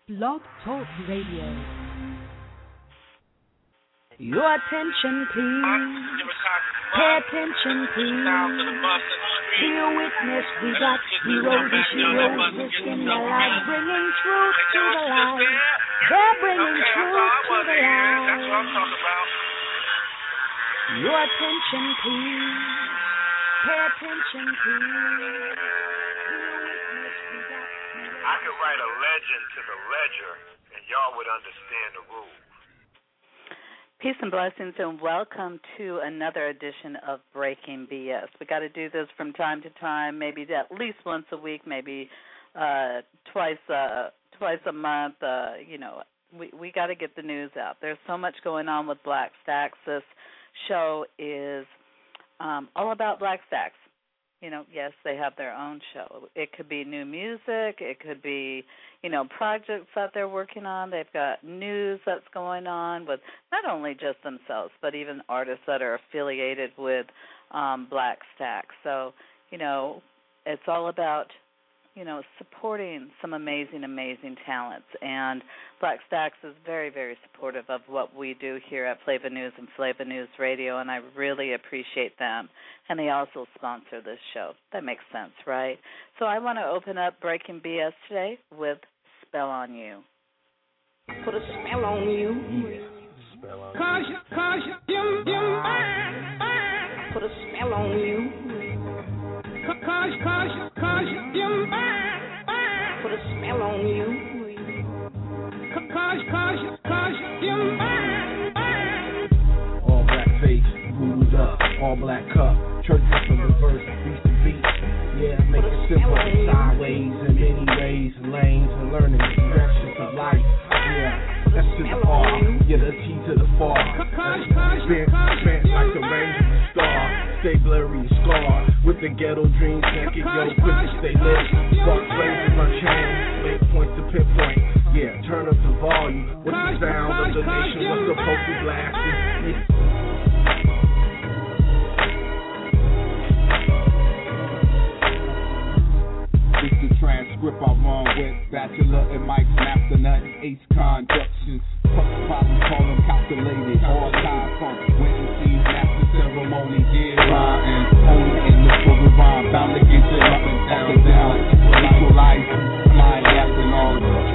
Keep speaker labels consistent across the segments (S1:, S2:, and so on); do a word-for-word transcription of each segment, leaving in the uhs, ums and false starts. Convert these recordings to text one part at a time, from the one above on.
S1: Blog Talk Radio. Your attention, please. Pay attention, please. Be a witness. We got heroes and heroes risking their lives, bringing truth to the light. They're bringing truth to the light. Your attention, please. Pay attention, please.
S2: I could write a legend to the ledger, and y'all would understand the rules.
S3: Peace and blessings, and welcome to another edition of Breaking B S. We got to do this from time to time, maybe at least once a week, maybe uh, twice uh, twice a month. Uh, you know, we we got to get the news out. There's so much going on with Black Stacks. This show is um, all about Black Stacks. You know, yes, they have their own show. It could be new music. It could be, you know, projects that they're working on. They've got news that's going on with not only just themselves, but even artists that are affiliated with um, Black Stacks. So, you know, it's all about, you know, supporting some amazing, amazing talents. And Black Stacks is very, very supportive of what we do here at Flava News and Flava News Radio, and I really appreciate them. And they also sponsor this show. That makes sense, right? So I want to open up Breaking B S today with Spell on You.
S4: Put a spell on you.
S2: Spell on
S4: Cause you, cause you, you, you mine, mine. Put a spell on you. Cause, cause you, cause you, you mine, mine. Put a spell on you. Cause, cause you, cause you, you mine, mine.
S5: All black face, booed up, all black cup. Church up in reverse, beast to beast. Yeah, make it simple, sideways in many ways and lanes and learning directions of life. Yeah, that's to the R, yeah, the T to the far. Spent, spent like the range of the star. Stay blurry, scar with the ghetto dreams. Naked, yo, quick to stay lit. Spark phrases unchained, make points to pinpoint. Yeah, turn up the volume. What's the sound of the nation? What's supposed to blast? Yeah. It's the transcript I run with. Bachelor and Mike's master nut. Ace conjunctions. Probably call them calculated. All time from Wednesday's master ceremony. Yeah, rhyme. Only in the full rhyme. Bound to get you up and down, down. Equalize. Flying gas and all of it.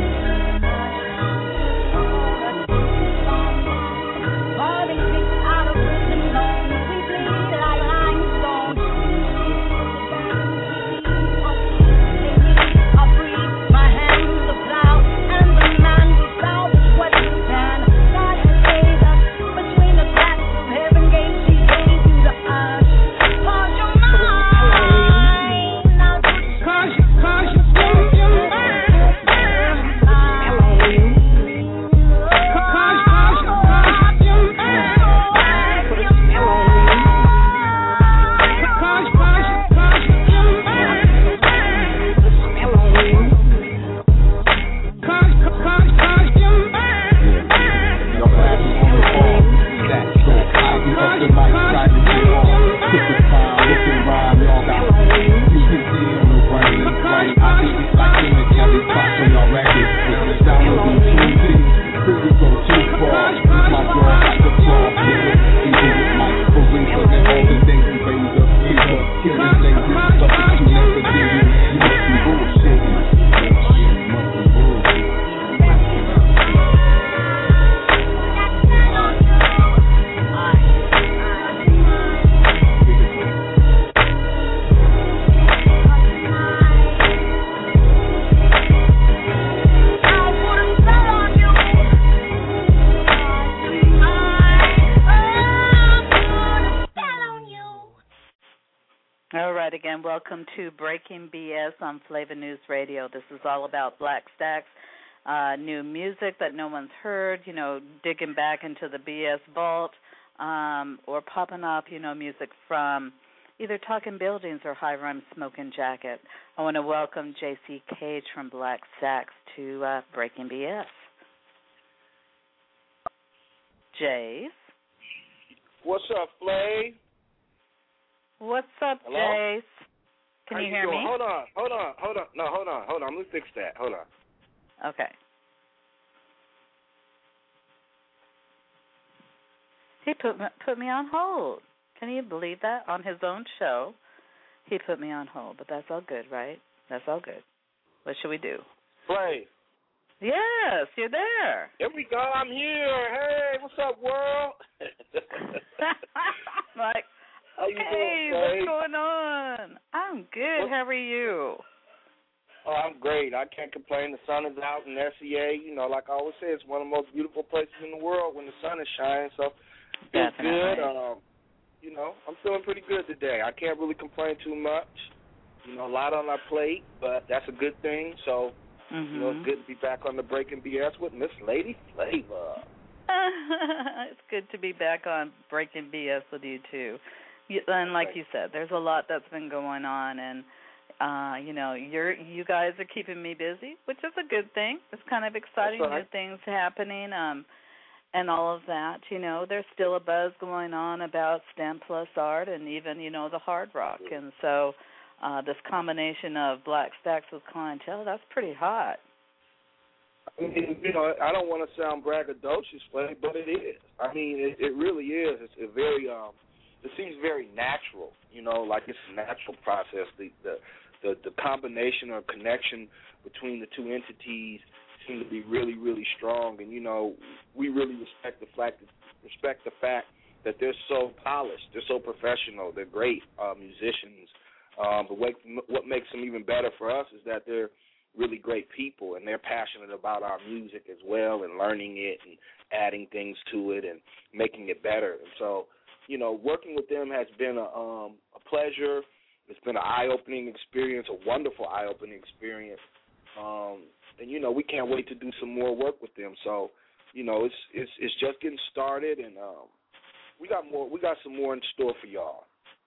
S3: Welcome to Breaking B S on Flava News Radio. This is all about Black Stacks, uh, new music that no one's heard, you know, digging back into the B S vault, um, or popping up, you know, music from either Talking Buildings or High Rhyme Smoking Jacket. I want to welcome J C Cage from Black Stacks to uh, Breaking B S. Jace.
S2: What's up, Flay?
S3: What's up,
S2: Hello?
S3: Jace? Can
S2: How
S3: you
S2: you
S3: hear
S2: doing?
S3: me?
S2: Hold on, hold on, hold on. No, hold on, hold on. Let me fix that. Hold on.
S3: Okay. He put me, put me on hold. Can you believe that? On his own show, he put me on hold. But that's all good, right? That's all good. What should we do?
S6: Play.
S3: Yes, you're there.
S6: Here we go. I'm here. Hey, what's up, world?
S3: Like,
S6: how you
S3: hey,
S6: doing,
S3: what's going on? I'm good.
S6: What?
S3: How are you?
S6: Oh, I'm great. I can't complain. The sun is out in S E A. You know, like I always say, it's one of the most beautiful places in the world when the sun is shining. So, feels
S3: Definitely.
S6: good. Um, you know, I'm feeling pretty good today. I can't really complain too much. You know, a lot on our plate, but that's a good thing. So,
S3: Mm-hmm.
S6: you know, it's good to be back on the Breaking B S with Miss Lady Flavor.
S3: It's good to be back on Breaking B S with you, too. You, and like you said, there's a lot that's been going on, and, uh, you know, you're you guys are keeping me busy, which is a good thing. It's kind of exciting,
S6: That's right.
S3: new things happening, um, and all of that. You know, there's still a buzz going on about STEM plus art and even, you know, the hard rock. And so uh, this combination of Black Stacks with Clientele, that's pretty hot.
S6: I mean, you know, I don't want to sound braggadocious, but but it is. I mean, it, it really is. It's a very, um, it seems very natural. You know, like it's a natural process. The the the, the combination or connection between the two entities seems to be really, really strong. And you know, we really respect the fact respect the fact that they're so polished, they're so professional, they're great uh, musicians. Um, but what what makes them even better for us is that they're really great people, and they're passionate about our music as well and learning it and adding things to it and making it better. And so, you know, working with them has been a, um, a pleasure. It's been an eye-opening experience, a wonderful eye-opening experience. Um, and, you know, we can't wait to do some more work with them. So, you know, it's it's it's just getting started, and um, we got more. We got some more in store for y'all.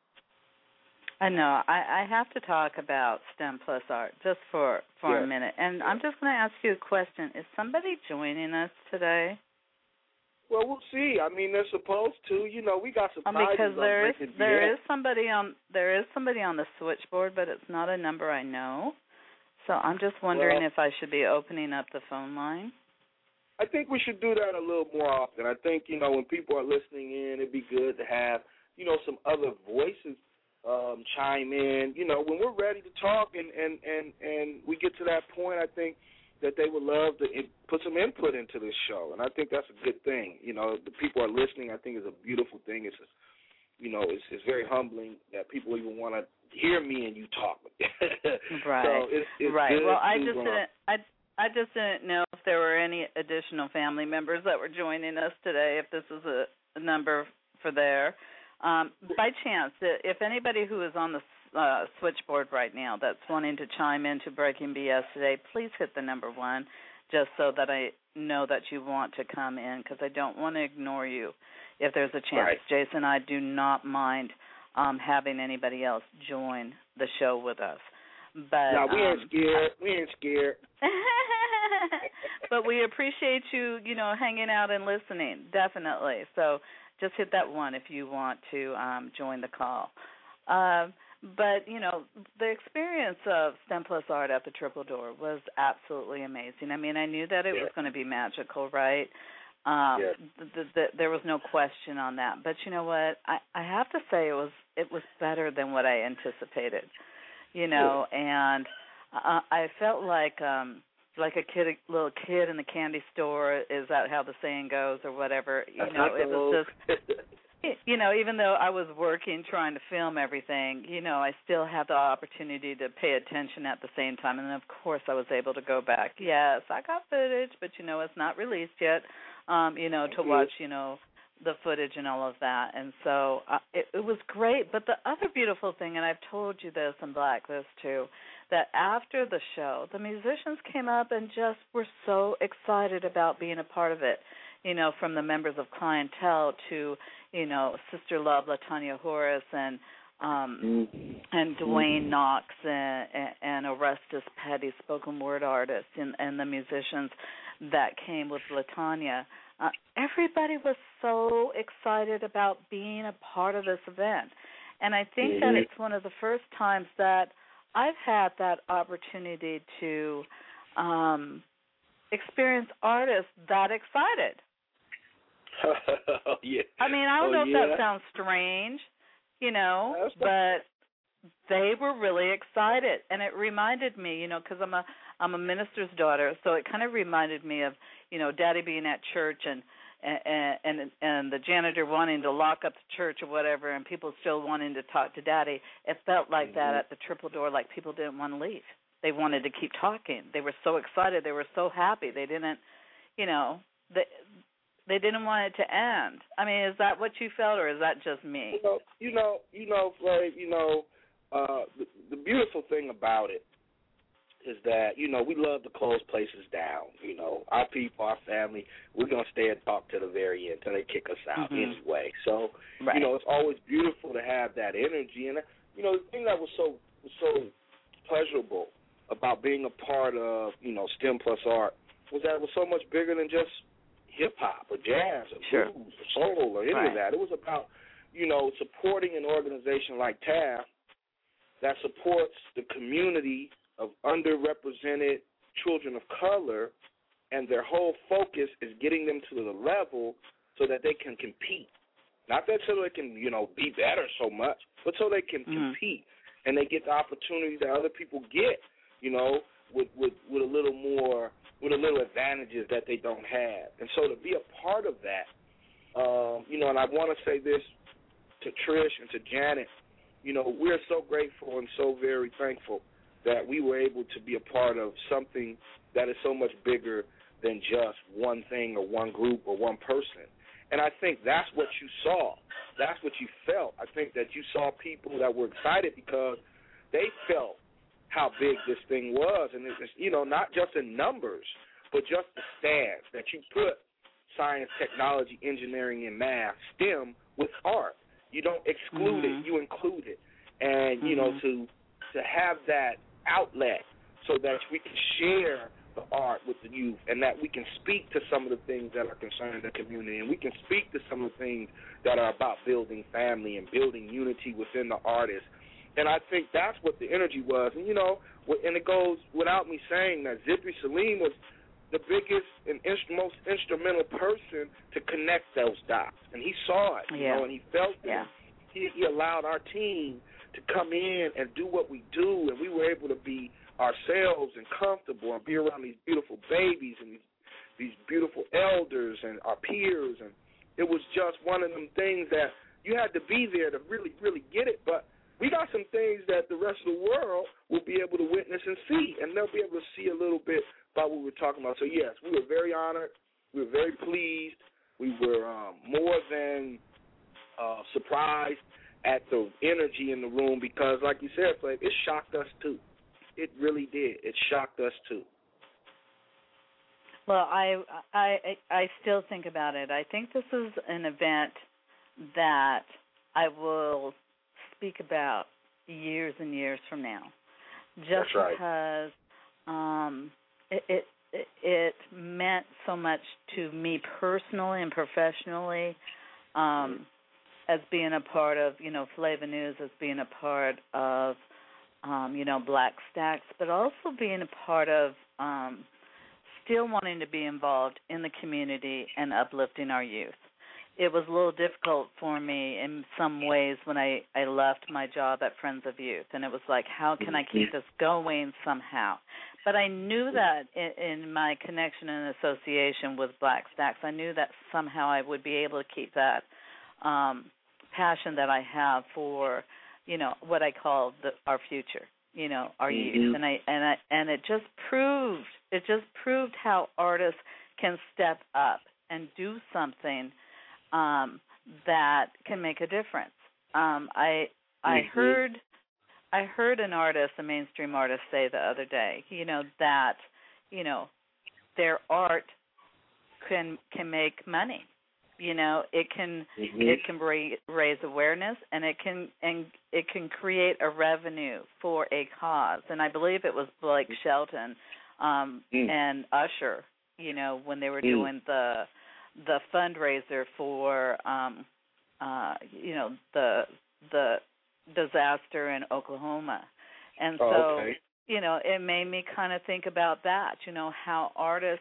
S3: I know. I, I have to talk about STEM plus art just for, for
S6: yeah.
S3: a minute. And I'm just going to ask you a question. Is somebody joining us today?
S6: Well, we'll see. I mean, they're supposed to. You know, we got some
S3: um,
S6: prizes
S3: because there
S6: on
S3: is
S6: Breaking
S3: there
S6: B S.
S3: is somebody on there is somebody on the switchboard, but it's not a number I know. So I'm just wondering
S6: well,
S3: if I should be opening up the phone line.
S6: I think we should do that a little more often. I think, you know, when people are listening in, it'd be good to have, you know, some other voices um, chime in. You know, when we're ready to talk and, and, and, and we get to that point, I think that they would love to put some input into this show. And I think that's a good thing. You know, the people are listening, I think, is a beautiful thing. It's, a, you know, it's, it's very humbling that people even want to hear me and you talk.
S3: Right.
S6: So it's, it's
S3: right.
S6: good
S3: Well, I
S6: to,
S3: just
S6: um,
S3: didn't. I I just didn't know if there were any additional family members that were joining us today. If this is a, a number for there, um, by chance, if anybody who is on the uh, switchboard right now that's wanting to chime into Breaking B S today, please hit the number one, just so that I know that you want to come in, because I don't want to ignore you if there's a chance.
S6: Right.
S3: Jason and I do not mind um, having anybody else join the show with us. But
S6: no, we ain't
S3: um,
S6: scared. We ain't scared.
S3: But we appreciate you, you know, hanging out and listening, definitely. So just hit that one if you want to um, join the call. Uh, but, you know, the experience of STEM Plus Art at the Triple Door was absolutely amazing. I mean, I knew that it
S6: yeah.
S3: was going to be magical, right? Um,
S6: yeah.
S3: th- th- th- there was no question on that. But you know what? I, I have to say it was it was better than what I anticipated. You know, and uh, I felt like um, like a kid, a little kid in the candy store. Is that how the saying goes, or whatever? You know, it was just, you know, even though I was working trying to film everything, you know, I still had the opportunity to pay attention at the same time. And of course, I was able to go back. Yes, I got footage, but you know, it's not released yet. Um, you know, to watch, you know, the footage and all of that. And so uh, it, it was great. But the other beautiful thing, and I've told you this and Black this too, that after the show, the musicians came up and just were so excited about being a part of it, you know, from the members of Clientele to, you know, Sister Love, LaTanya Horace, and um, and Dwayne Knox, and, and Orestes Petty, spoken word artists, and, and the musicians that came with LaTanya. Uh, everybody was so excited about being a part of this event. And I think mm-hmm. that it's one of the first times that I've had that opportunity to um, experience artists that excited.
S6: oh, yeah.
S3: I mean, I don't
S6: oh,
S3: know if
S6: yeah.
S3: that sounds strange, you know,
S6: That's
S3: but they were really excited, and it reminded me, you know, because I'm a I'm a minister's daughter, so it kind of reminded me of, you know, Daddy being at church and and and and the janitor wanting to lock up the church or whatever, and people still wanting to talk to Daddy. It felt like
S6: mm-hmm.
S3: that at the Triple Door, like people didn't want to leave. They wanted to keep talking. They were so excited. They were so happy. They didn't, you know, they they didn't want it to end. I mean, is that what you felt, or is that just me?
S6: You know, you know, you know, Flav, you know, uh, the, the beautiful thing about it is that, you know, we love to close places down. You know, our people, our family, we're going to stay and talk to the very end until they kick us out
S3: mm-hmm.
S6: anyway. So,
S3: right.
S6: you know, it's always beautiful to have that energy. And, you know, the thing that was so was so pleasurable about being a part of, you know, STEM Plus Art was that it was so much bigger than just hip-hop or jazz or
S3: sure.
S6: blues or soul or any
S3: right.
S6: of that. It was about, you know, supporting an organization like T A F that supports the community of underrepresented children of color, and their whole focus is getting them to the level so that they can compete. Not that so they can, you know, be better so much, but so they can
S3: mm-hmm.
S6: compete and they get the opportunities that other people get, you know, with, with, with a little more, with a little advantages that they don't have. And so to be a part of that, um, you know, and I want to say this to Trish and to Janet, you know, we're so grateful and so very thankful that we were able to be a part of something that is so much bigger than just one thing or one group or one person. And I think that's what you saw. That's what you felt. I think that you saw people that were excited because they felt how big this thing was. And, it's, you know, not just in numbers, but just the stance that you put science, technology, engineering, and math, STEM, with art. You don't exclude
S3: mm-hmm.
S6: it. You include it. And, you
S3: mm-hmm.
S6: know, to to have that outlet so that we can share the art with the youth and that we can speak to some of the things that are concerning the community, and we can speak to some of the things that are about building family and building unity within the artist. And I think that's what the energy was. And, you know, and it goes without me saying that Zipri Salim was the biggest and inst- most instrumental person to connect those dots. And he saw it, you
S3: yeah.
S6: know, and he felt it.
S3: Yeah.
S6: He, he allowed our team to come in and do what we do, and we were able to be ourselves and comfortable and be around these beautiful babies and these, these beautiful elders and our peers. And it was just one of them things that you had to be there to really, really get it. But we got some things that the rest of the world will be able to witness and see, and they'll be able to see a little bit about what we were talking about. So, yes, we were very honored. We were very pleased. We were um, more than uh, surprised at the energy in the room because, like you said, Flav, it shocked us too. It really did. It shocked us too.
S3: Well, I, I, I still think about it. I think this is an event that I will speak about years and years from now, just
S6: That's right.
S3: because um, it, it it meant so much to me personally and professionally, um, as being a part of, you know, Flavor News, as being a part of, um, you know, Black Stacks, but also being a part of um, still wanting to be involved in the community and uplifting our youth. It was a little difficult for me in some ways when I, I left my job at Friends of Youth, and it was like, how can I keep this going somehow? But I knew that in, in my connection and association with Black Stacks, I knew that somehow I would be able to keep that um, passion that I have for, you know, what I call the, our future, you know, our
S6: mm-hmm.
S3: youth, and I and I and it just proved it just proved how artists can step up and do something um, that can make a difference. Um, I I
S6: mm-hmm.
S3: heard I heard an artist, a mainstream artist, say the other day, you know, that you know their art can can make money. You know, it can
S6: mm-hmm.
S3: it can raise awareness, and it can and it can create a revenue for a cause. And I believe it was Blake Shelton um,
S6: mm.
S3: and Usher, you know, when they were
S6: mm.
S3: doing the the fundraiser for um, uh, you know the the disaster in Oklahoma. And so,
S6: oh, okay.
S3: you know, it made me kind of think about that. You know, how artists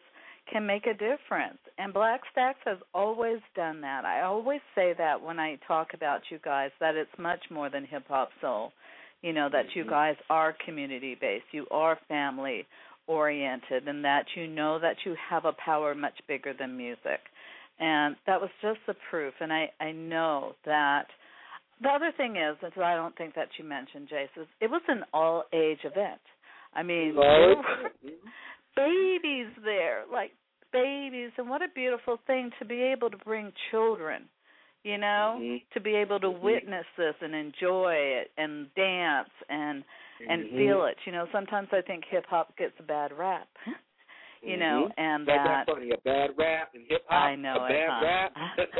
S3: can make a difference. And Black Stacks has always done that. I always say that when I talk about you guys, that it's much more than hip-hop soul. You know, that you guys are community-based, you are family-oriented, and that you know that you have a power much bigger than music. And that was just the proof. And I, I know that the other thing is, that I don't think that you mentioned, Jace, is it was an all-age event. I mean, there were babies there, like babies, and what a beautiful thing to be able to bring children, you know, mm-hmm. to be able to witness this and enjoy it and dance and and mm-hmm. feel it. You know, sometimes I think hip-hop gets a bad rap, you mm-hmm. know, and
S6: That's
S3: that...
S6: That's funny, a bad rap and hip-hop,
S3: I know
S6: a
S3: it,
S6: bad
S3: huh?
S6: rap.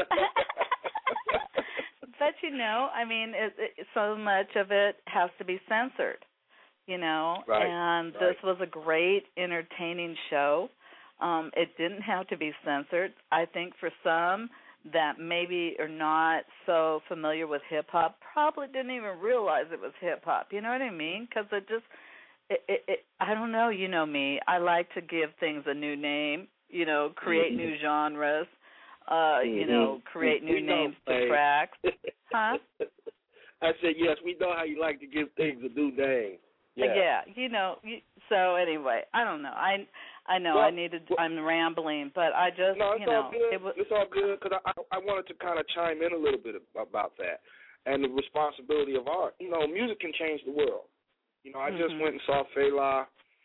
S3: But, you know, I mean, it, it, so much of it has to be censored, you know,
S6: right,
S3: and
S6: right.
S3: this was a great, entertaining show. Um, it didn't have to be censored. I think for some that maybe are not so familiar with hip-hop probably didn't even realize it was hip-hop, you know what I mean? Because it just, it, it, it, I don't know, you know me. I like to give things a new name, you know, create mm-hmm. new genres. Uh,
S6: mm-hmm.
S3: you know, create new
S6: we
S3: names
S6: know,
S3: to tracks. Huh?
S6: I said, yes, we know how you like to give things a new name. Yeah,
S3: yeah you know, you, so anyway, I don't know. I I know
S6: well,
S3: I needed, well, I'm rambling, but I just,
S6: no, it's
S3: you know.
S6: all good.
S3: It was,
S6: it's all good because I, I, I wanted to kind of chime in a little bit about that and the responsibility of art. You know, music can change the world. You know, I just
S3: mm-hmm.
S6: went and saw Fela.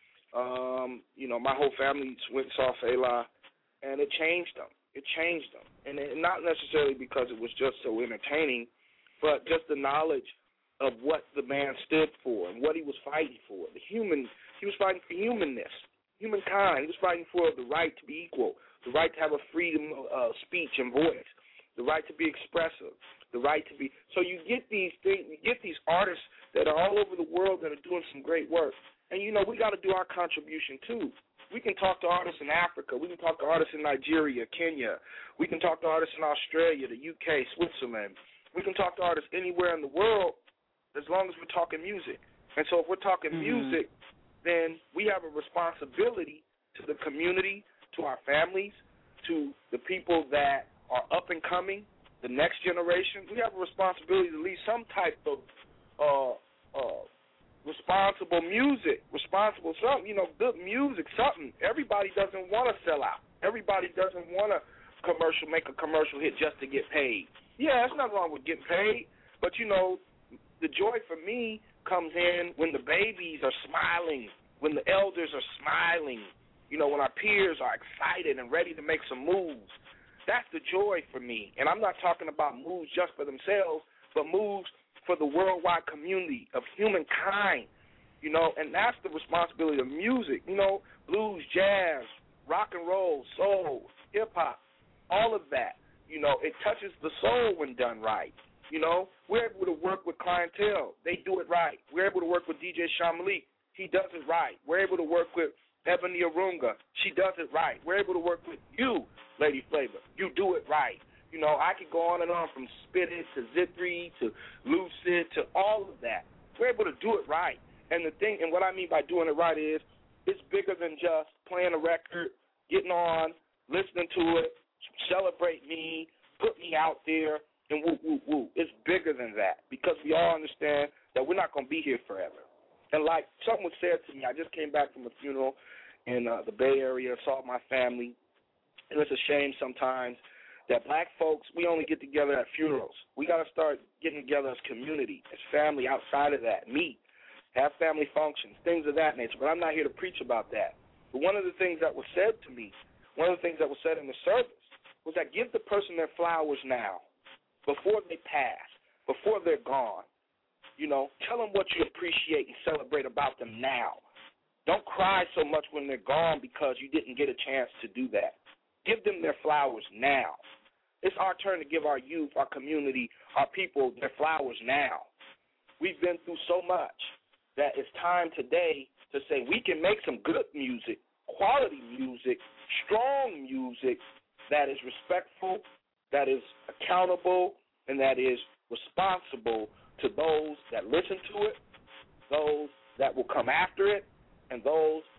S6: Um, you know, my whole family went and saw Fela, and it changed them. It changed them, and it, not necessarily because it was just so entertaining, but just the knowledge of what the man stood for and what he was fighting for. The human, he was fighting for humanness, humankind. He was fighting for the right to be equal, the right to have a freedom of uh, speech and voice, the right to be expressive, the right to be. So you get these things, you get these artists that are all over the world that are doing some great work, and you know we got to do our contribution too. We can talk to artists in Africa. We can talk to artists in Nigeria, Kenya. We can talk to artists in Australia, the U K, Switzerland. We can talk to artists anywhere in the world as long as we're talking music. And so if we're talking
S3: mm-hmm.
S6: music, then we have a responsibility to the community, to our families, to the people that are up and coming, the next generation. We have a responsibility to leave some type of uh, uh, responsible music, responsible something, you know, good music, something. Everybody doesn't want to sell out. Everybody doesn't want to commercial, make a commercial hit just to get paid. Yeah, there's nothing wrong with getting paid, but, you know, the joy for me comes in when the babies are smiling, when the elders are smiling, you know, when our peers are excited and ready to make some moves. That's the joy for me. And I'm not talking about moves just for themselves, but moves for the worldwide community of humankind, you know, and that's the responsibility of music, you know, blues, jazz, rock and roll, soul, hip-hop, all of that, you know, it touches the soul when done right, you know. We're able to work with clientele. They do it right. We're able to work with D J Sean Malik. He does it right. We're able to work with Ebony Arunga. She does it right. We're able to work with you, Lady Flavor. You do it right. You know, I could go on and on from Spit It to Zithri to Lucid to all of that. We're able to do it right. And the thing, and what I mean by doing it right is it's bigger than just playing a record, getting on, listening to it, celebrate me, put me out there, and woo, woo, woo. It's bigger than that because we all understand that we're not going to be here forever. And like something was said to me, I just came back from a funeral in uh, the Bay Area, saw my family, and it's a shame sometimes that black folks, we only get together at funerals. We got to start getting together as community, as family outside of that, meet, have family functions, things of that nature. But I'm not here to preach about that. But one of the things that was said to me, one of the things that was said in the service was that give the person their flowers now, before they pass, before they're gone. You know, tell them what you appreciate and celebrate about them now. Don't cry so much when they're gone because you didn't get a chance to do that. Give them their flowers now. It's our turn to give our youth, our community, our people their flowers now. We've been through so much that it's time today to say we can make some good music, quality music, strong music that is respectful, that is accountable, and that is responsible to those that listen to it, those that will come after it, and those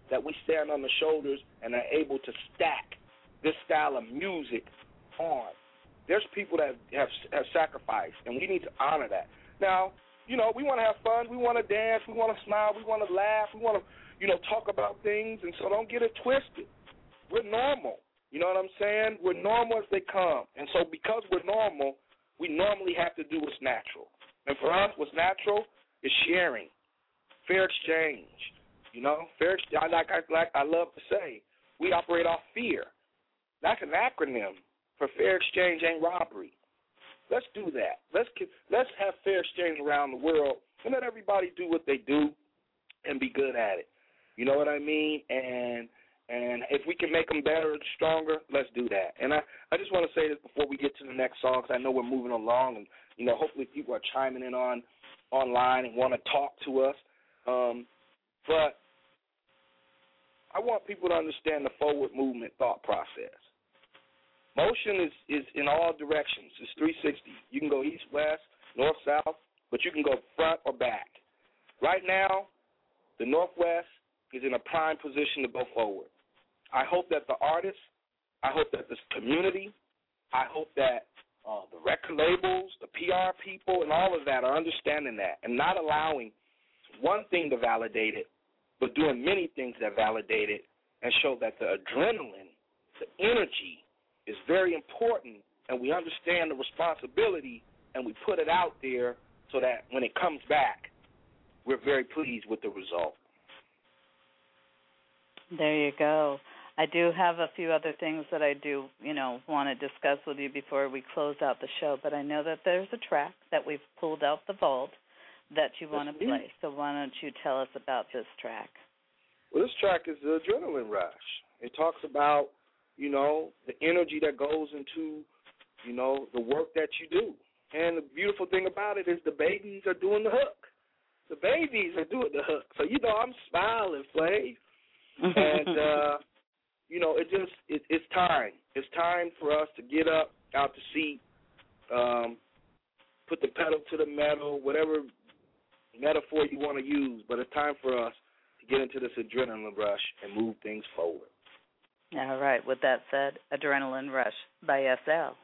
S6: that we stand on the shoulders and are able to stack this style of music on. There's people that have have sacrificed, and we need to honor that. Now, you know, we want to have fun. We want to dance. We want to smile. We want to laugh. We want to, you know, talk about things, and so don't get it twisted. We're normal. You know what I'm saying? We're normal as they come. And so because we're normal, we normally have to do what's natural. And for us, what's natural is sharing, fair exchange. You know, fair exchange, like I, like I love to say, we operate off fear. That's an acronym for fair exchange ain't robbery. Let's do that. Let's let's have fair exchange around the world and let everybody do what they do and be good at it. You know what I mean? And and if we can make them better and stronger, let's do that. And I, I just want to say this before we get to the next song, because I know we're moving along, and you know hopefully people are chiming in on online and want to talk to us. Um, but I want people to understand the forward movement thought process. Motion is, is in all directions. It's three sixty. You can go east, west, north, south, but you can go front or back. Right now, the Northwest is in a prime position to go forward. I hope that the artists, I hope that this community, I hope that uh, the record labels, the P R people, and all of that are understanding that and not allowing one thing to validate it, but doing many things that validate it and show that the adrenaline, the energy is very important, and we understand the responsibility, and we put it out there so that when it comes back, we're very pleased with the result.
S3: There you go. I do have a few other things that I do, you know, want to discuss with you before we close out the show, but I know that there's a track that we've pulled out the vault that you want to play. So why don't you tell us about this track?
S6: Well, this track is the Adrenaline Rush. It talks about, you know, the energy that goes into, you know, the work that you do. And the beautiful thing about it is the babies are doing the hook. The babies are doing the hook. So, you know, I'm smiling, Flav. And, uh, you know, it just, it, it's time. It's time for us to get up out the seat, um, put the pedal to the metal, whatever metaphor you want to use, but it's time for us to get into this adrenaline rush and move things forward.
S3: All right. With that said, Adrenaline Rush by S L.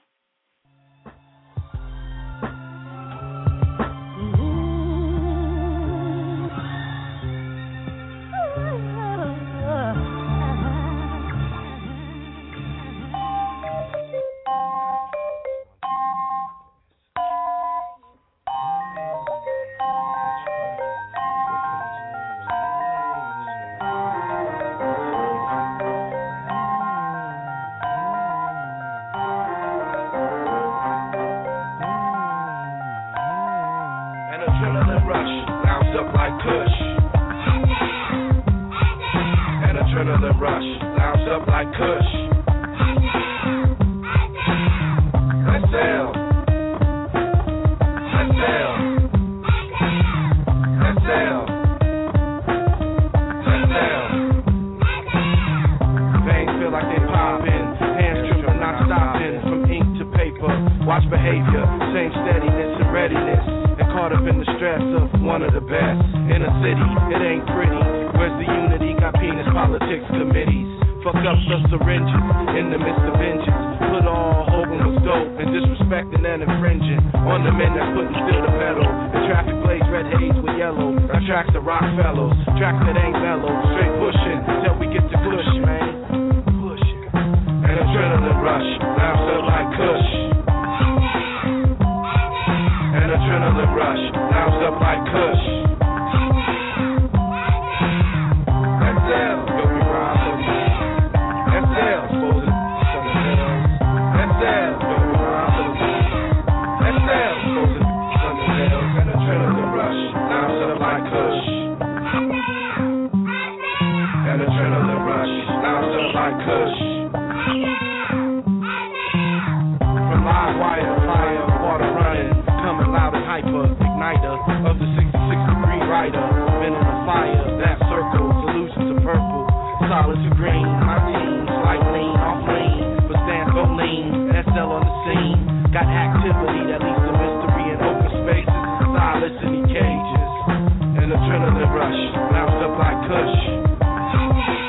S7: Adrenaline rush, bounced up like Kush.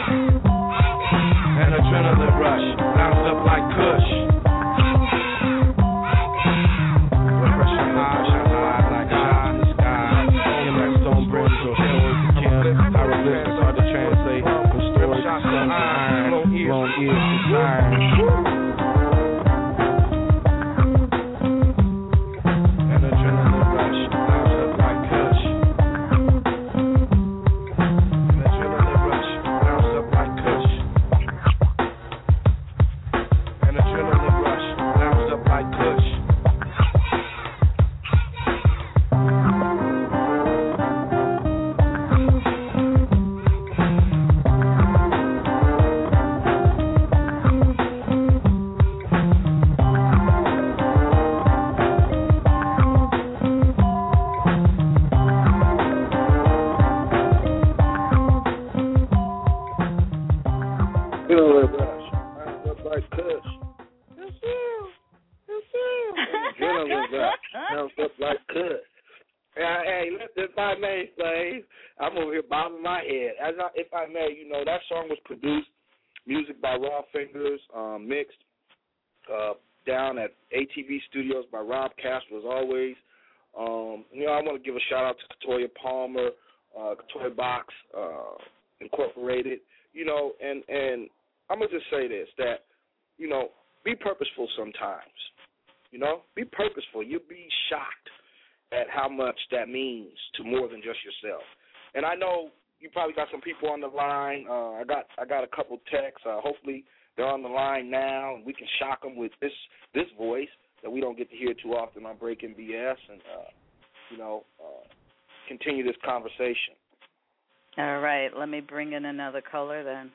S6: Shout out to Katoya Palmer, uh, Katoya Box uh, Incorporated, you know, and, and I'm going to just say this, that, you know, be purposeful sometimes, you know, be purposeful. You'll be shocked at how much that means to more than just yourself. And I know you probably got some people on the line. Uh, I got I got a couple texts. Uh, hopefully they're on the line now, and we can shock them with this, this voice that we don't get to hear too often on Breaking B S, and, uh, you know, uh, continue this conversation.
S3: All right, let me bring in another caller then.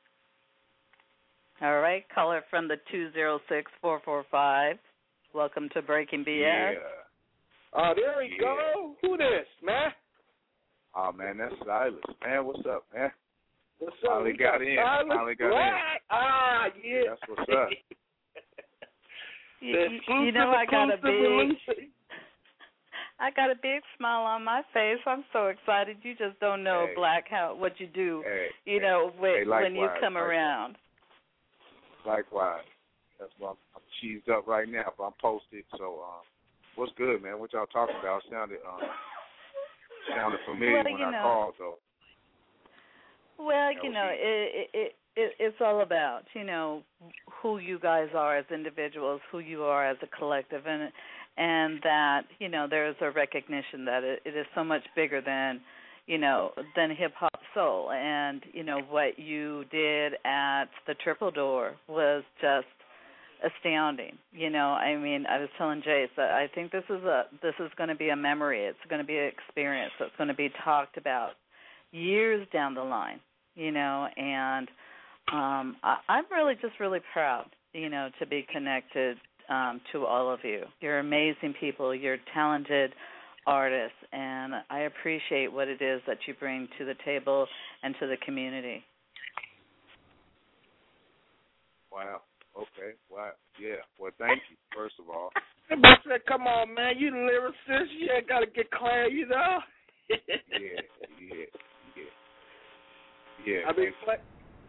S3: All right, caller from the two zero six, four four five. Welcome to Breaking B S.
S6: Yeah. Oh, uh, there we
S2: yeah.
S6: go. Who this, man?
S2: Oh, man, that's Silas. Man, what's up, man?
S6: What's up?
S2: Finally got in.
S6: Silas
S2: Finally got
S6: Black.
S2: in.
S6: Ah, yeah.
S2: That's what's up.
S3: you, you, you know I got a big... I got a big smile on my face. I'm so excited. You just don't know,
S2: hey.
S3: Black, how what you do.
S2: Hey.
S3: You know, when,
S2: hey,
S3: when you come
S2: likewise.
S3: around.
S2: Likewise. That's why I'm, I'm cheesed up right now, but I'm posted. So, um, what's good, man? What y'all talking about? Sounded um, sounded familiar
S3: well,
S2: when
S3: you
S2: I
S3: know,
S2: called, though.
S3: Well,
S2: that
S3: you know, it, it it it's all about, you know, who you guys are as individuals, who you are as a collective, and and that, you know, there's a recognition that it, it is so much bigger than, you know, than hip-hop soul. And, you know, what you did at the Triple Door was just astounding. You know, I mean, I was telling Jace that I think this is a this is going to be a memory. It's going to be an experience that's going to be talked about years down the line, you know, and um, I, I'm really just really proud, you know, to be connected Um, to all of you. You're amazing people. You're talented artists, and I appreciate what it is that you bring to the table and to the community.
S2: Wow. Okay. Wow. Yeah. Well, thank you, first of all.
S6: I said, come on, man. You the lyricist. You ain't got to get clear, you know?
S2: yeah. Yeah. Yeah. Yeah.
S6: I mean, what?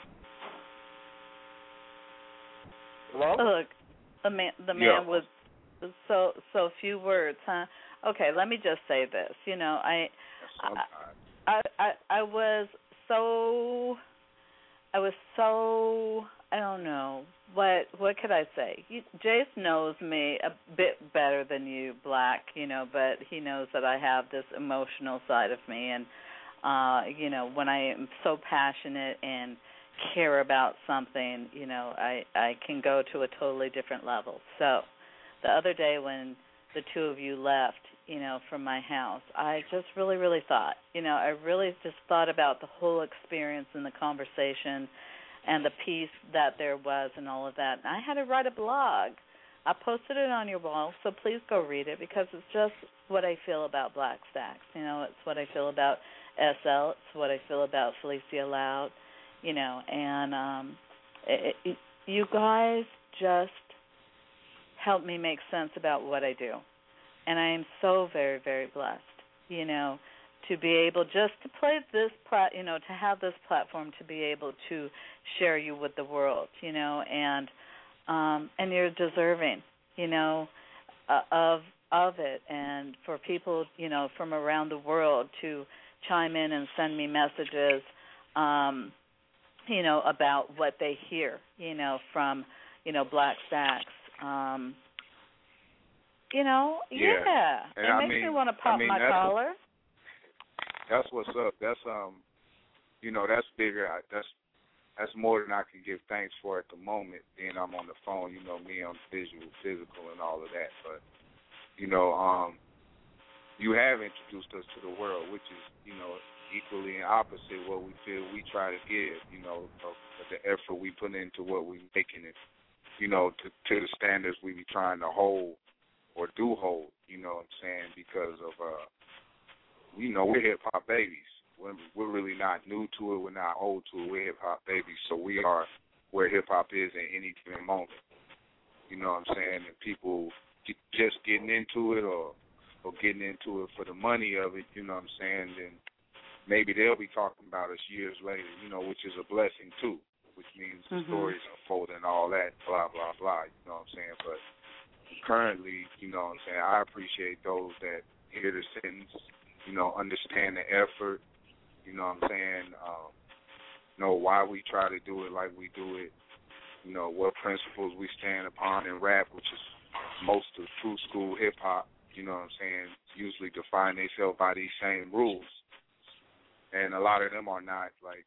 S6: Hello?
S3: Look. The man, the man
S2: yeah.
S3: was so so few words, huh? Okay, let me just say this. You know, I, I, I, I was so, I was so, I don't know what what could I say. You, Jace knows me a bit better than you, Black. You know, but he knows that I have this emotional side of me, and uh, you know, when I am so passionate and care about something, you know, I, I can go to a totally different level. So the other day when the two of you left, you know, from my house, I just really, really thought, you know, I really just thought about the whole experience and the conversation and the peace that there was and all of that. And I had to write a blog. I posted it on your wall, so please go read it because it's just what I feel about Black Stacks. You know, it's what I feel about S L. It's what I feel about Felicia Loud. You know, and um, it, it, you guys just help me make sense about what I do. And I am so very, very blessed, you know, to be able just to play this, plat- you know, to have this platform to be able to share you with the world, you know, and um, and you're deserving, you know, uh, of of it. And for people, you know, from around the world to chime in and send me messages, um, you know, about what they hear, you know, from, you know, Black Stacks. Um, you know,
S2: yeah,
S3: yeah.
S2: And
S3: it
S2: I
S3: makes
S2: mean,
S3: me want to pop
S2: I mean,
S3: my
S2: that's,
S3: collar.
S2: That's what's up. That's um, you know, that's bigger. That's that's more than I can give thanks for at the moment. Then I'm on the phone, you know, me, I'm visual, physical, and all of that. But you know, um, you have introduced us to the world, which is, you know, equally and opposite what we feel we try to give. You know, of, of the effort we put into what we're making it, you know, to, to the standards we be trying to hold or do hold. You know what I'm saying? Because of uh, you know, we're hip hop babies. We're, we're really not new to it. We're not old to it. We're hip hop babies, so we are where hip hop is at any given moment. You know what I'm saying? And people just getting into it or or getting into it for the money of it. You know what I'm saying? Then maybe they'll be talking about us years later. You know, which is a blessing too. Which means the
S3: mm-hmm.
S2: stories unfold and all that. Blah blah blah. You know what I'm saying? But currently, you know what I'm saying, I appreciate those that hear the sentence. You know, understand the effort, you know what I'm saying, um, know why we try to do it like we do it, you know, what principles we stand upon in rap, which is most of true school hip-hop, you know what I'm saying, usually define themselves by these same rules. And a lot of them are not, like,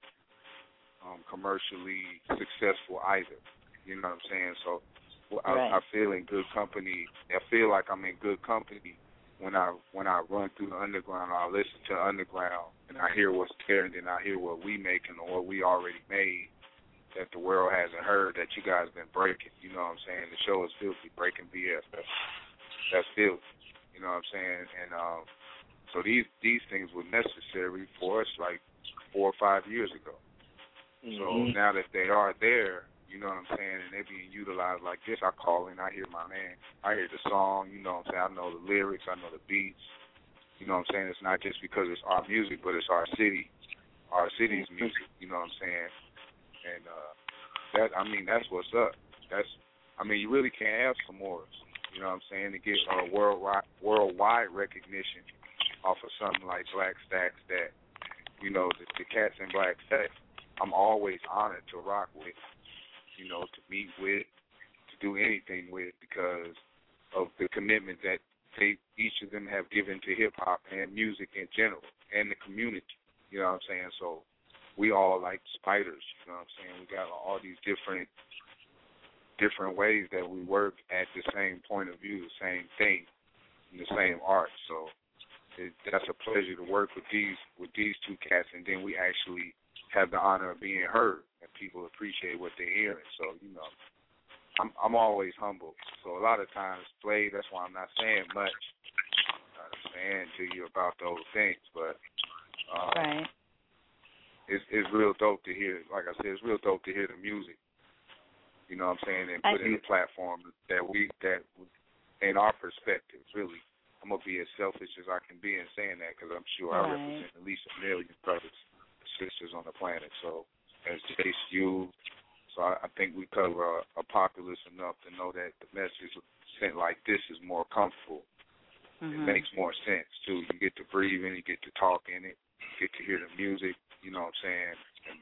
S2: um, commercially successful either, you know what I'm saying. So I,
S3: right.
S2: I feel in good company. I feel like I'm in good company when I when I run through the underground, or I listen to the underground, and I hear what's there, and then I hear what we making or what we already made that the world hasn't heard that you guys been breaking. You know what I'm saying? The show is filthy, breaking B S. That's, that's filthy. You know what I'm saying? And um, so these these things were necessary for us like four or five years ago. Mm-hmm. So now that they are there, you know what I'm saying, and they're being utilized like this, I call in, I hear my man, I hear the song, you know what I'm saying, I know the lyrics, I know the beats, you know what I'm saying, it's not just because it's our music, but it's our city, our city's music, you know what I'm saying, and uh, that, I mean, that's what's up, that's, I mean, you really can't ask for more, you know what I'm saying, to get uh, worldwide, worldwide recognition off of something like Black Stacks that, you know, the, the cats in Black Stacks, I'm always honored to rock with, you know, to meet with, to do anything with, because of the commitment that they, each of them have given to hip-hop and music in general, and the community, you know what I'm saying? So we all like spiders, you know what I'm saying? We got all these different different ways that we work at the same point of view, the same thing, and the same art. So it, that's a pleasure to work with these with these two cats, and then we actually have the honor of being heard, and people appreciate what they're hearing. So, you know, I'm I'm always humble. So a lot of times, play, that's why I'm not saying much, not saying to you about those things, but um,
S3: right.
S2: it's it's real dope to hear, like I said, it's real dope to hear the music, you know what I'm saying, and put I, in a platform that we, that in our perspective, really, I'm going to be as selfish as I can be in saying that, because I'm sure
S3: right.
S2: I represent at least a million brothers, sisters on the planet. So as Chase, you, so I, I think we cover a, a populace enough to know that the message sent like this is more comfortable. Mm-hmm. It makes more sense too. You get to breathe in, you get to talk in it, you get to hear the music. You know what I'm saying? And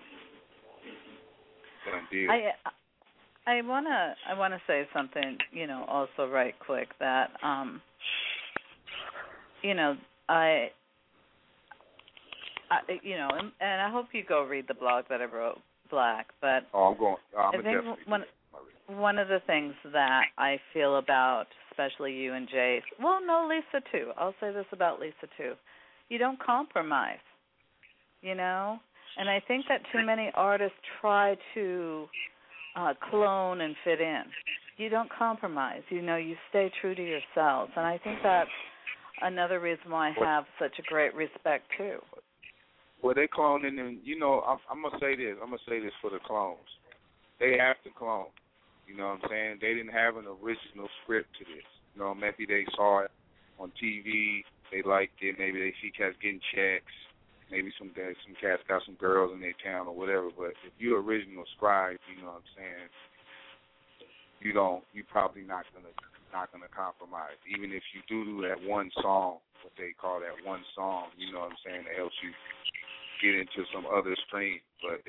S2: done deal.
S3: I I wanna I wanna say something. You know, also right quick that um, you know I. I, you know, and, and I hope you go read the blog that I wrote, Black. But
S2: oh, I'm going. I'm
S3: I think one one of the things that I feel about, especially you and Jace, well, no, Lisa too. I'll say this about Lisa too. You don't compromise, you know. And I think that too many artists try to uh, clone and fit in. You don't compromise. You know, you stay true to yourselves. And I think that's another reason why I have such a great respect too.
S2: Well, they cloning, and you know, I'm, I'm gonna say this. I'm gonna say this for the clones. They have to clone. You know what I'm saying? They didn't have an original script to this. You know, maybe they saw it on T V. They liked it. Maybe they see cats getting checks. Maybe some guys, some cats got some girls in their town or whatever. But if you're original scribe, you know what I'm saying? You don't. You probably not gonna not gonna compromise. Even if you do do that one song, what they call that one song. You know what I'm saying? That helps you get into some other stream, but it's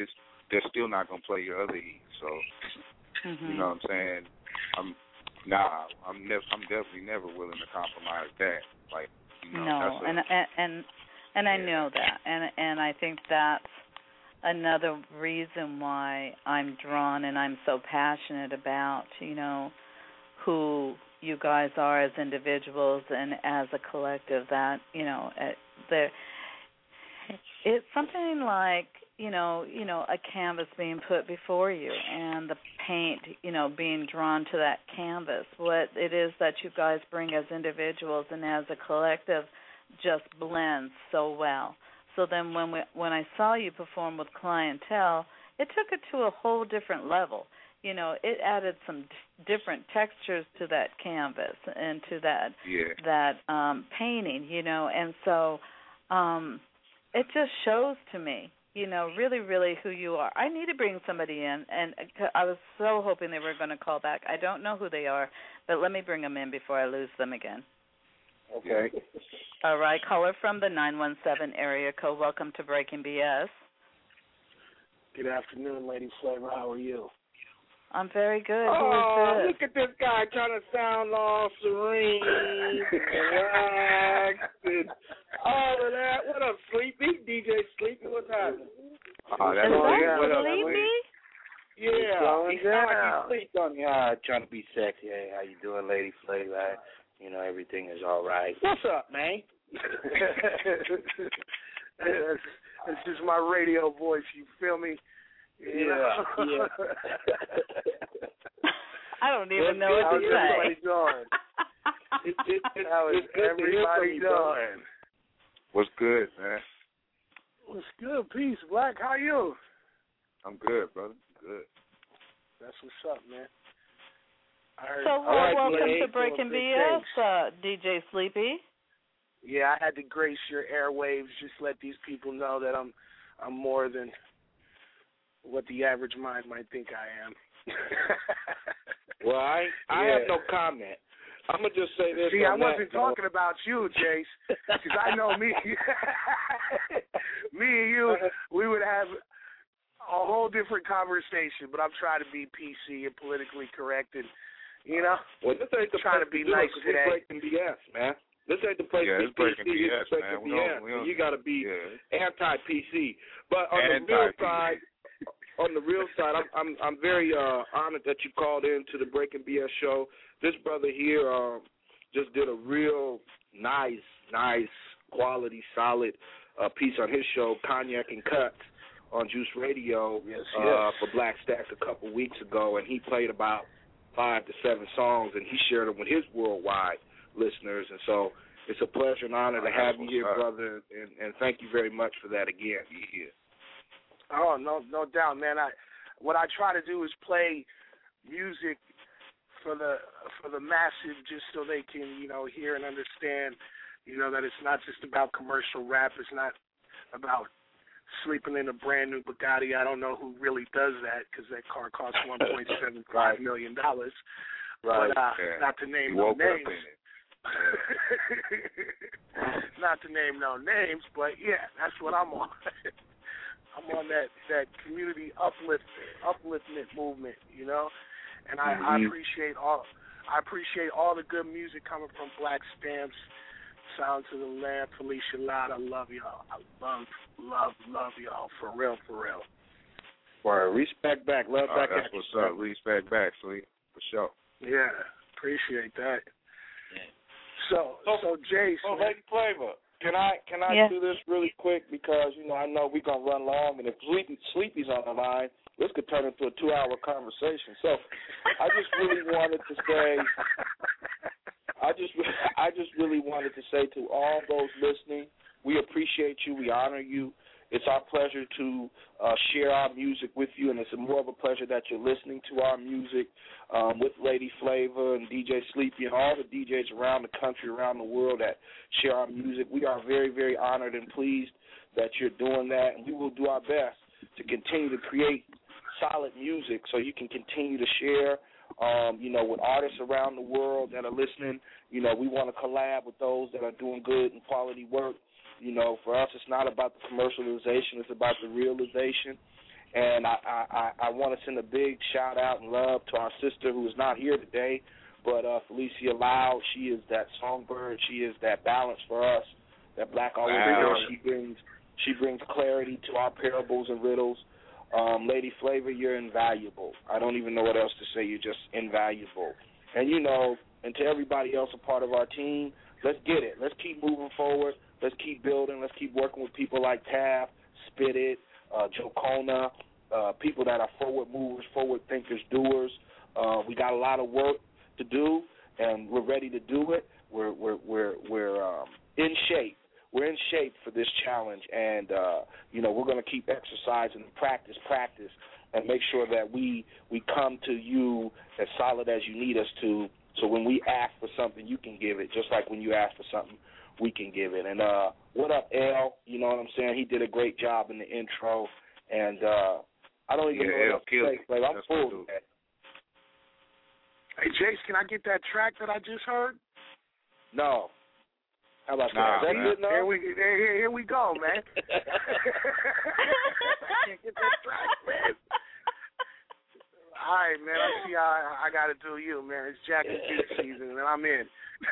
S2: they're still not gonna play your other hits. So
S3: Mm-hmm.
S2: you know what I'm saying? I'm nah, I'm never, I'm definitely never willing to compromise that. Like, you know,
S3: no,
S2: that's a,
S3: and and and and I
S2: yeah.
S3: know that, and and I think that's another reason why I'm drawn and I'm so passionate about, you know, who you guys are as individuals and as a collective. That, you know, there, it's something like, you know, you know, a canvas being put before you and the paint, you know, being drawn to that canvas. What it is that you guys bring as individuals and as a collective just blends so well. So then when we, when I saw you perform with Clientele, it took it to a whole different level. You know, it added some d- different textures to that canvas and to that
S2: yeah.
S3: that um, painting, you know, and so um, it just shows to me, you know, really, really who you are. I need to bring somebody in, and I was so hoping they were going to call back. I don't know who they are, but let me bring them in before I lose them again.
S6: Okay.
S3: All right, caller from the nine one seven area code. Welcome to Breaking B S.
S5: Good afternoon, Lady Flavor. How are you?
S3: I'm very good.
S6: Oh,
S3: who is
S6: look at this guy trying to sound all serene and relaxed and all of that. What up, Sleepy? D J Sleepy, what's happening?
S2: Oh, that's
S3: Is
S2: all
S3: that
S2: what up,
S3: Sleepy?
S6: Yeah, he sound like
S7: down.
S6: he sleeps on you.
S7: Yeah, trying to be sexy. Hey, how you doing, Lady Flavor? You know, everything is all right.
S6: What's up, man?
S5: That's, that's just my radio voice. You feel me? You
S6: Yeah,
S5: know?
S6: yeah.
S3: I don't even know
S5: How's
S3: what to
S5: everybody
S3: say.
S5: doing?
S6: It, it, it,
S5: How is
S6: it's good to hear from
S5: everybody
S6: you, bro.
S5: doing?
S2: What's good, man?
S5: What's good? Peace, Black. How you?
S2: I'm good, brother. Good.
S5: That's what's up, man. I heard,
S3: So,
S5: all
S3: well,
S5: right,
S3: welcome
S5: Blade,
S3: to Breaking
S5: doing
S3: B
S5: big
S3: S,
S5: things.
S3: uh, D J Sleepy.
S5: Yeah, I had to grace your airwaves. Just let these people know that I'm, I'm more than what the average mind might think I am.
S6: Well, I I
S5: Yeah.
S6: have no comment. I'm gonna just say this.
S5: See, I
S6: on
S5: wasn't
S6: that,
S5: talking about you, Jace, because I know me, me and you, we would have a whole different conversation. But I'm trying to be P C and politically correct, and you know,
S6: Well, this ain't the
S5: trying to
S6: place
S5: be
S6: do it,
S5: nice
S6: 'cause
S5: today.
S6: we breaking B S, man. This ain't the place
S2: Yeah,
S6: to
S2: it's
S6: be
S2: breaking
S6: P C.
S2: B S,
S6: It's breaking
S2: man. We
S6: B S.
S2: don't- we don't-
S6: You got to be
S2: yeah.
S6: anti-P C. But on the real
S2: Anti-P C.
S6: side, on the real side, I'm I'm I'm very uh, honored that you called in to the Breaking B S show. This brother here um, just did a real nice, nice, quality, solid uh, piece on his show, Cognac and Cuts, on Juice Radio
S5: Yes,
S6: uh,
S5: yes.
S6: for Black Stacks a couple weeks ago, and he played about five to seven songs, and he shared them with his worldwide listeners. And so it's a pleasure and honor to
S2: Oh,
S6: have
S2: that's
S6: you here,
S2: what's up.
S6: brother, and, and thank you very much for that again.
S2: Yeah.
S5: Oh, no, no doubt, man. I what I try to do is play music for the for the masses, just so they can, you know, hear and understand, you know, that it's not just about commercial rap. It's not about sleeping in a brand new Bugatti. I don't know who really does that, because that car costs one point seven five million dollars.
S6: Right.
S5: But uh,
S2: Yeah.
S5: not to name
S2: You
S5: no
S2: woke up
S5: names.
S2: in it.
S5: Not to name no names, but yeah, that's what I'm on. I'm on that, that community uplift upliftment movement, you know, and I, I
S6: Mhm.
S5: appreciate all I appreciate all the good music coming from Black Stamps, Sound to the Land, Felicia Loud. I love y'all. I love, love, love y'all for real, for real.
S6: Word. Respect back, love
S2: Oh,
S6: back.
S2: that's
S6: at you,
S2: what's
S6: brother.
S2: up. Respect back, sweet. For sure.
S5: Yeah, appreciate that. So, so Jace,
S6: Oh,
S5: man,
S6: Lady Flavor, can I can I
S3: Yeah.
S6: do this really quick, because you know I know we're gonna run long, and if Sleepy, Sleepy's on the line, this could turn into a two-hour conversation. So I just really wanted to say, I just I just really wanted to say to all those listening, we appreciate you, we honor you. It's our pleasure to uh, share our music with you, and it's more of a pleasure that you're listening to our music um, with Lady Flavor and D J Sleepy and all the D Js around the country, around the world that share our music. We are very, very honored and pleased that you're doing that, and we will do our best to continue to create solid music so you can continue to share, um, you know, with artists around the world that are listening. You know, we want to collab with those that are doing good and quality work. You know, for us, it's not about the commercialization. It's about the realization. And I, I, I want to send a big shout-out and love to our sister who is not here today, but uh, Felicia Loud. She is that songbird. She is that balance for us, that black always
S2: Wow.
S6: there. She brings, she brings clarity to our parables and riddles. Um, Lady Flavor, you're invaluable. I don't even know what else to say. You're just invaluable. And, you know, and to everybody else a part of our team, let's get it. Let's keep moving forward. Let's keep building. Let's keep working with people like Taft, Spit It, uh, Joe Kona, uh, people that are forward movers, forward thinkers, doers. Uh, we got a lot of work to do, and we're ready to do it. We're we're we're we're um, in shape. We're in shape for this challenge, and uh, you know we're going to keep exercising, practice, practice, and make sure that we we come to you as solid as you need us to. So when we ask for something, you can give it, just like when you ask for something, we can give it. And uh, what up, L? You know what I'm saying? He did a great job in the intro, and uh, I don't even
S2: yeah,
S6: know what
S2: L
S6: else to
S2: killed
S6: say, but I'm
S2: That's
S6: full
S2: what
S6: of that.
S8: Hey, Jace, can I get that track that I just heard?
S6: No. How about
S2: Nah,
S6: that? Is that
S2: man.
S6: good enough?
S8: Here we, here, here we go, man. Can't get that track, man. All right, man. I see how I, I got to do you, man. It's Jack and Beat season, and I'm in.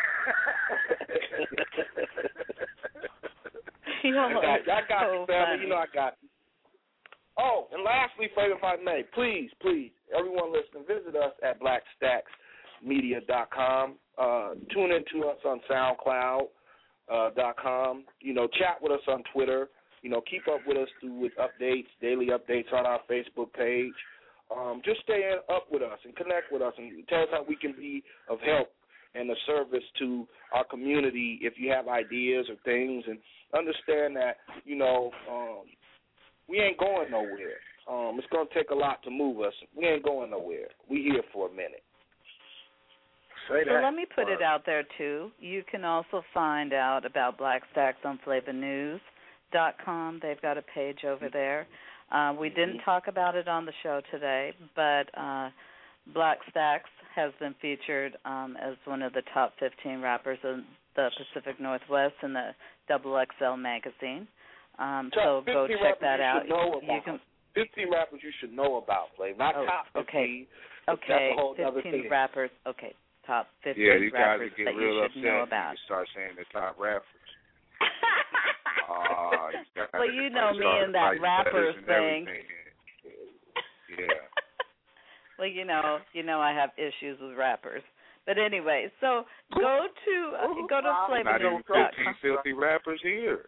S6: I got, I got
S3: so
S6: you, family.
S3: funny.
S6: You know I got you. Oh, and lastly, Flavor, if I may, please, please, everyone listening, visit us at black stacks media dot com. Uh, tune in to us on SoundCloud uh, dot com. You know, chat with us on Twitter. You know, keep up with us through with updates, daily updates on our Facebook page. Um, just stay in, up with us and connect with us and tell us how we can be of help and a service to our community if you have ideas or things, and understand that, you know, um, we ain't going nowhere. Um, it's going to take a lot to move us. We ain't going nowhere. We here for a minute.
S8: Say
S3: So
S8: that.
S3: let me put it out there, too. You can also find out about Black Stacks on flavor news dot com. They've got a page over there. Uh, we didn't talk about it on the show today, but uh, Black Stacks has been featured um, as one of the top fifteen rappers in the Pacific Northwest in the Double X L magazine. Um, so go check that out.
S6: You can fifteen rappers you should know about, Flav. Not
S3: oh,
S6: top fifteen.
S3: Okay,
S6: okay.
S3: fifteen rappers. Okay, top fifteen
S2: yeah, these
S3: rappers
S2: guys get
S3: that
S2: real
S3: you should
S2: upset
S3: know
S2: when
S3: about.
S2: you start saying the top rappers. uh, you
S3: well, you know me and that rappers thing.
S2: Yeah.
S3: Well, you know, you know, I have issues with rappers. But anyway, so go to uh, go to flavor
S2: Not even
S3: news dot com.
S2: fifteen filthy rappers here.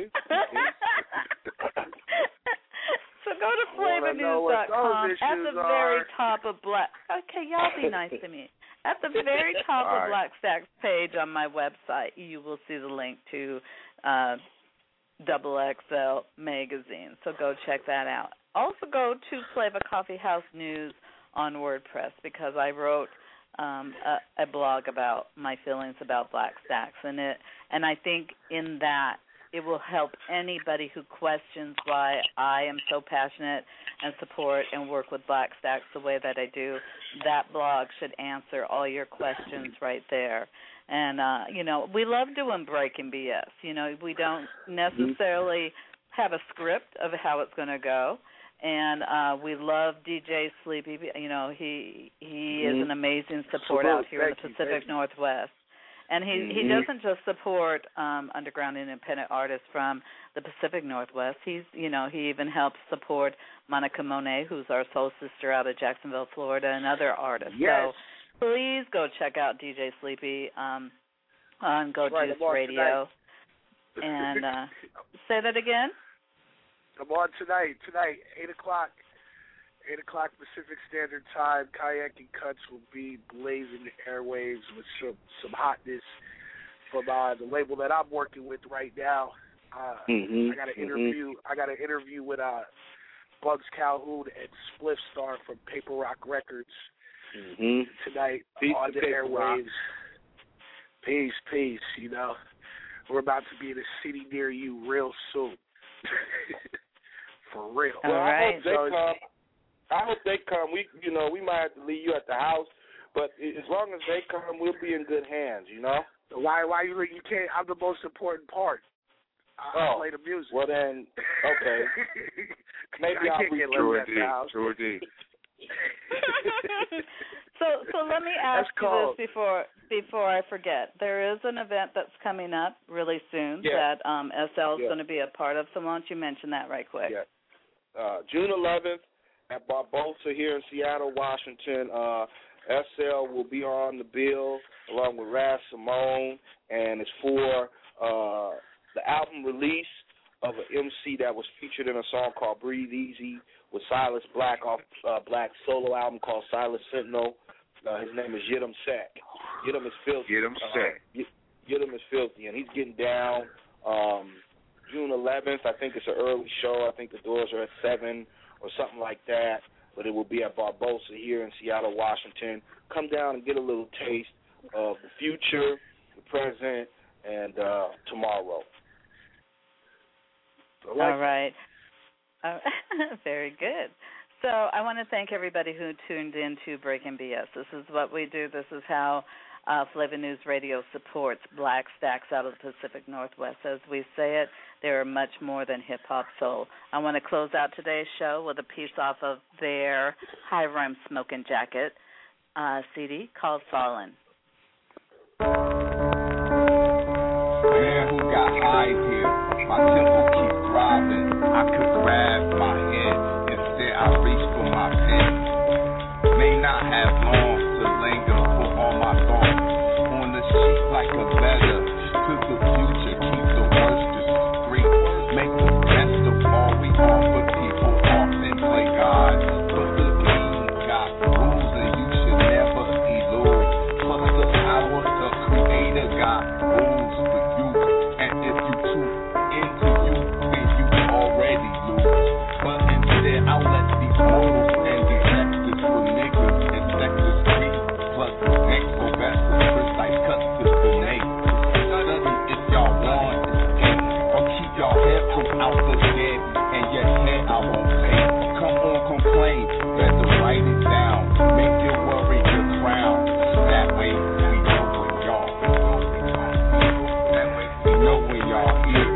S3: So go to flavor news dot com. At the very top of Black. Okay, y'all be nice to me. At the very top
S2: All
S3: of
S2: right.
S3: Black Stacks page on my website, you will see the link to uh, Double X L magazine. So go check that out. Also go to Flavor Coffee House News on WordPress, because I wrote um, a, a blog about my feelings about Black Stacks, and it, and I think in that it will help anybody who questions why I am so passionate and support and work with Black Stacks the way that I do. That blog should answer all your questions right there. And, uh, you know, we love doing Breaking B S. You know, we don't necessarily have a script of how it's going to go. And uh, we love D J Sleepy. You know, he he is an amazing support
S8: Salute.
S3: out here
S8: Thank
S3: in the
S8: you.
S3: Pacific
S8: Thank you.
S3: Northwest. And he,
S6: Mm-hmm.
S3: he doesn't just support um, underground independent artists from the Pacific Northwest. He's, you know, he even helps support Monica Monet, who's our soul sister out of Jacksonville, Florida, and other artists.
S8: Yes.
S3: So please go check out D J Sleepy um, on Go
S8: Right,
S3: Juice
S8: I'm on
S3: Radio. And uh, say that again.
S8: I'm on tonight. Tonight, eight o'clock. Eight o'clock Pacific Standard Time. Kayak and Cuts will be blazing the airwaves with some some hotness from uh, the label that I'm working with right now. Uh,
S6: mm-hmm.
S8: I got an
S6: mm-hmm.
S8: interview. I got an interview with uh, Bugs Calhoun and Spliff Star from Paper Rock Records
S6: mm-hmm.
S8: tonight
S6: Peace
S8: on
S6: to
S8: the
S6: Paper Rock.
S8: airwaves. Peace, peace. You know, we're about to be in a city near you real soon. For real.
S3: All
S6: Well,
S3: right.
S6: I hope they come. I hope they come. We, you know, we might have to leave you at the house, but as long as they come, we'll be in good hands. You know.
S8: Why? Why you? You can't. I'm the most important part. I
S6: oh,
S8: play the music.
S6: Well then, okay. Maybe I'll read
S2: Sure
S6: that
S2: did.
S6: now.
S2: Sure did.
S3: so so let me ask
S8: That's
S3: you
S8: called,
S3: this before before I forget. There is an event that's coming up really soon
S6: yeah.
S3: that um, S L is
S6: yeah.
S3: going to be a part of. So why don't you mention that right quick?
S6: Yeah. Uh, June eleventh at Barbosa here in Seattle, Washington. Uh, S L will be on the bill along with Raz Simone, and it's for uh, the album release of an M C that was featured in a song called Breathe Easy with Silas Black off uh, Black's solo album called Silas Sentinel. Uh, his name is Yidam Sek. Yidam is filthy.
S2: Yidam Sek.
S6: Uh, Yidam is filthy, and he's getting down. Um, June eleventh, I think it's an early show. I think the doors are at seven or something like that. But it will be at Barbosa here in Seattle, Washington. Come down and get a little taste of the future, the present, and uh, tomorrow. So like
S3: All right. Uh, very good. So I want to thank everybody who tuned in to Breaking B S. This is what we do. This is how uh, Flavor News Radio supports Black Stacks out of the Pacific Northwest. As we say it, they are much more than hip-hop soul. I want to close out today's show with a piece off of their High Rhyme Smoking Jacket uh, C D called Fallen.
S9: Man who got high here, my temple keeps throbbing. I could grab my head, instead I reach for my pen. May not have long to linger for all my thoughts. On the sheet like a letter to the future, keep the worst discreet. Make the best of all we offer people, often play God. But the game got rules and you should never elude. Plus the power the creator got rules for you. And if you too into you, then you already lose. But instead I'll let these mortals and these extras for niggas and sectors free. Plus next go best with precise cuts to the nape. Study if y'all want escape, or keep y'all head from out the dead, and your head I won't pay. Come on, complain, better write it down. Make your worry your crown. That way we know when y'all. That way we know when y'all here.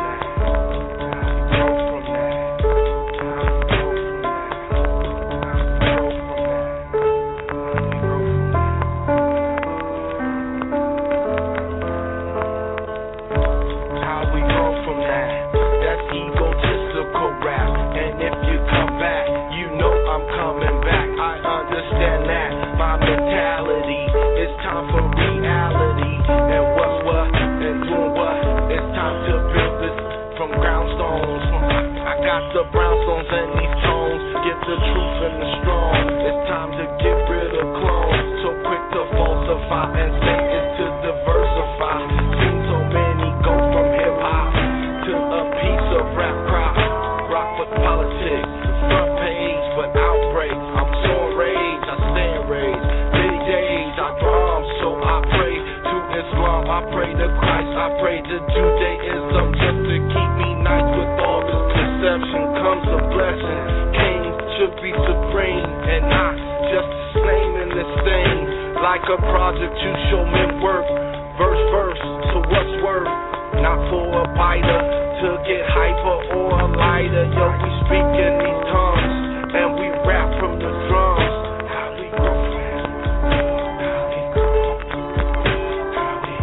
S10: How we grow from that? That's egotistical rap. And if you come back, you know I'm coming back. I understand that. My mentality is time for reality. And what's what and doing what? It's time to build this from groundstones. I got the brownstones and these tones. Get the truth and the strong. It's time to get rid of clones. So quick to falsify and say it's to diversify. Seen so many go from hip hop to a piece of rap crop. Rock with politics, front page but outbreaks. I'm so enraged, I stay enraged. Many days I drum, so I pray to Islam, I pray to Christ, I pray to Judaism just to keep me nice. With all this deception comes a blessing. Kings should be supreme and not just a name in this thing. Like a project to show men work. Verse, verse, so what's worth? Not for a biter, to get hyper or a lighter. Yo, we speak in these tongues, and we rap from the drums. How we grow from that? How we grow? How we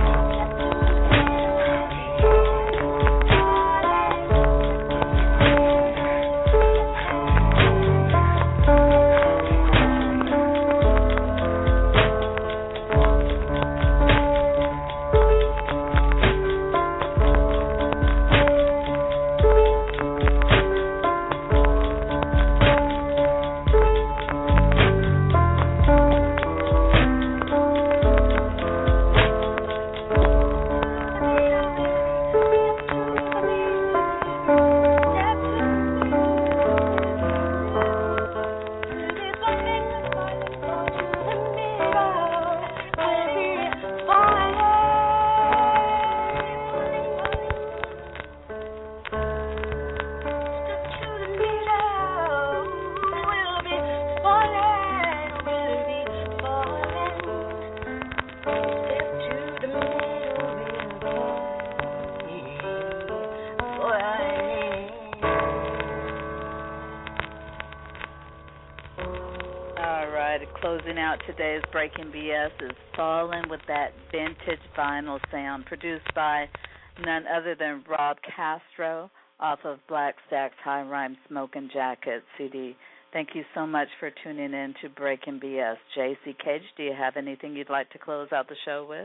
S3: out today's Breaking B S is Falling with That Vintage Vinyl Sound, produced by none other than Rob Castro off of Black Stack's High Rhyme Smoking Jacket C D. Thank you so much for tuning in to Breaking B S. J C Cage, do you have anything you'd like to close out the show with?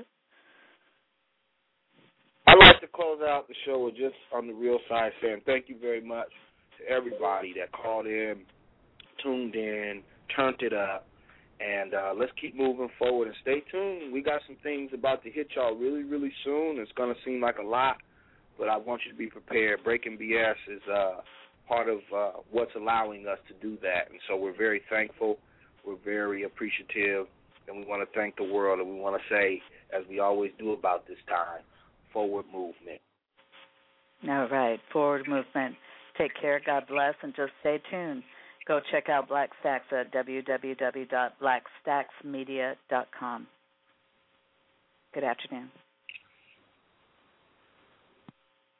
S6: I'd like to close out the show with just on the real side saying thank you very much to everybody that called in, tuned in, turned it up, and uh, let's keep moving forward and stay tuned. We got some things about to hit y'all really, really soon. It's going to seem like a lot, but I want you to be prepared. Breaking B S is uh, part of uh, what's allowing us to do that, and so we're very thankful. We're very appreciative, and we want to thank the world, and we want to say, as we always do about this time, forward movement.
S3: All right, forward movement. Take care, God bless, and just stay tuned. Go check out Black Stacks at w w w dot black stacks media dot com. Good afternoon.